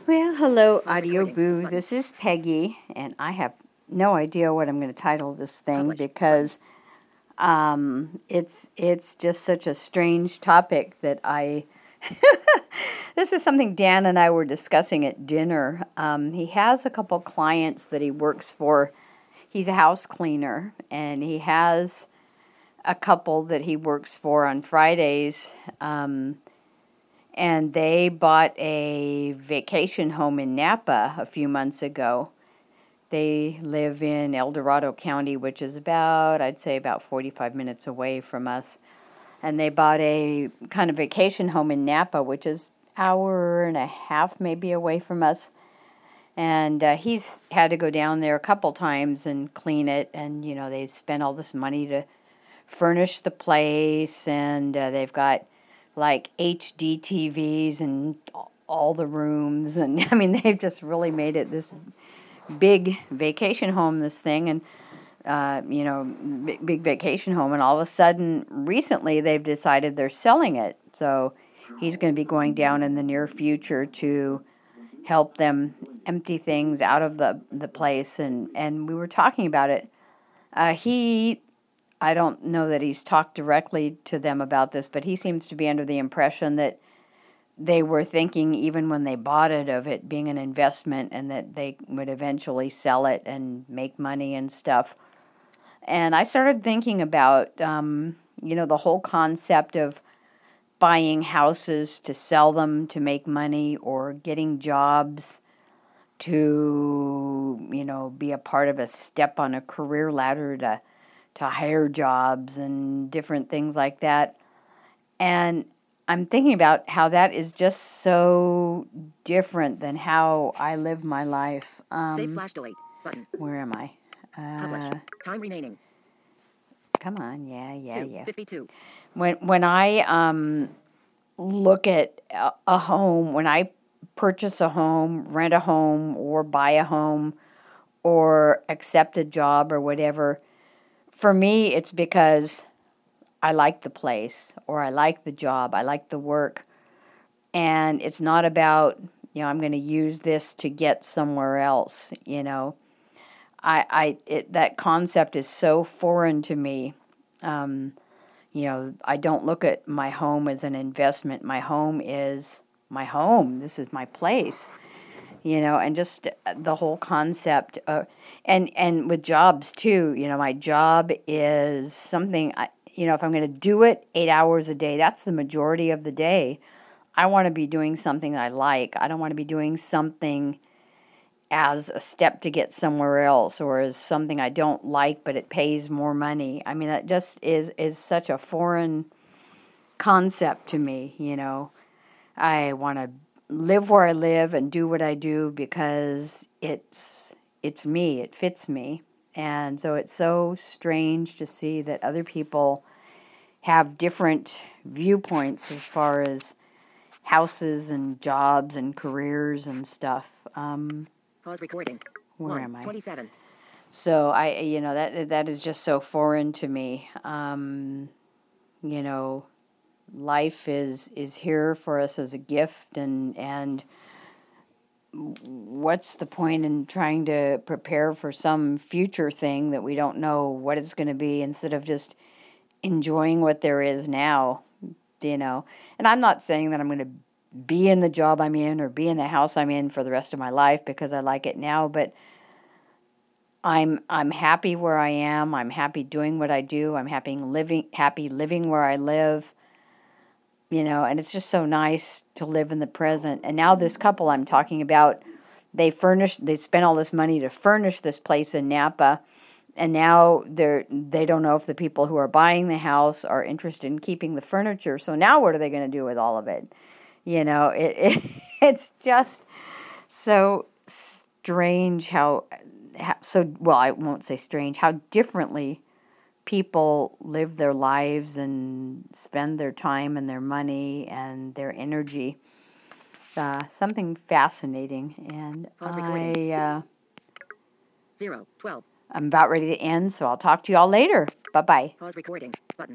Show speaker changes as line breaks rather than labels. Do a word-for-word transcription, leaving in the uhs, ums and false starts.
Well, hello, Audio Boo. This is Peggy, and I have no idea what I'm going to title this thing because um, it's it's just such a strange topic that I. This is something Dan and I were discussing at dinner. Um, he has a couple clients that he works for. He's a house cleaner, and he has a couple that he works for on Fridays. Um, and they bought a vacation home in Napa a few months ago. They live in El Dorado County, which is about, I'd say, about forty-five minutes away from us. And they bought a kind of vacation home in Napa, which is an hour and a half maybe away from us. And uh, he's had to go down there a couple times and clean it. And, you know, they spent all this money to furnish the place. And uh, they've got like H D T Vs and all the rooms. And, I mean, they've just really made it this big vacation home, this thing. And, uh, you know, big, big vacation home. And all of a sudden, recently, they've decided they're selling it. So he's going to be going down in the near future to help them empty things out of the, the place. And, and we were talking about it. Uh, he, I don't know that he's talked directly to them about this, but he seems to be under the impression that they were thinking, even when they bought it, of it being an investment and that they would eventually sell it and make money and stuff. And I started thinking about, um, you know, the whole concept of buying houses to sell them to make money, or getting jobs to, you know, be a part of a step on a career ladder to to higher jobs and different things like that. And I'm thinking about how that is just so different than how I live my life. Um,
Save slash delete button.
Where am I?
Publish.
Uh,
Time remaining.
come on, yeah, yeah,
Two,
yeah.
fifty-two.
When when I um look at a, a home, when I purchase a home, rent a home, or buy a home, or accept a job or whatever, for me it's because I like the place, or I like the job, I like the work, and it's not about, you know, I'm going to use this to get somewhere else. You know, I, I, it, that concept is so foreign to me. Um, you know, I don't look at my home as an investment. My home is my home. This is my place. You know, and just the whole concept, uh, and and with jobs too. You know, my job is something. I, you know, if I'm going to do it eight hours a day, that's the majority of the day. I want to be doing something that I like. I don't want to be doing something as a step to get somewhere else, or as something I don't like but it pays more money. I mean, that just is is such a foreign concept to me, you know. I want to live where I live and do what I do because it's it's me, it fits me. And so it's so strange to see that other people have different viewpoints as far as houses and jobs and careers and stuff. Um,
Pause recording.
where
One,
am I?
twenty-seven.
So I, you know, that that is just so foreign to me. Um, you know, life is is here for us as a gift, and and what's the point in trying to prepare for some future thing that we don't know what it's going to be, instead of just enjoying what there is now, you know. And I'm not saying that I'm going to be in the job I'm in or be in the house I'm in for the rest of my life because I like it now, but I'm I'm happy where I am. I'm happy doing what I do. I'm happy living happy living where I live. You know, and it's just so nice to live in the present. And now this couple I'm talking about, they furnished, they spent all this money to furnish this place in Napa, and now they're they don't know if the people who are buying the house are interested in keeping the furniture. So now what are they going to do with all of it? You know, it, it it's just so strange how, how so well I won't say strange, how differently people live their lives and spend their time and their money and their energy. Uh, something fascinating, and
Pause
I
recording.
uh,
Zero, twelve.
I'm about ready to end, so I'll talk to you all later. Bye bye.
Pause recording button.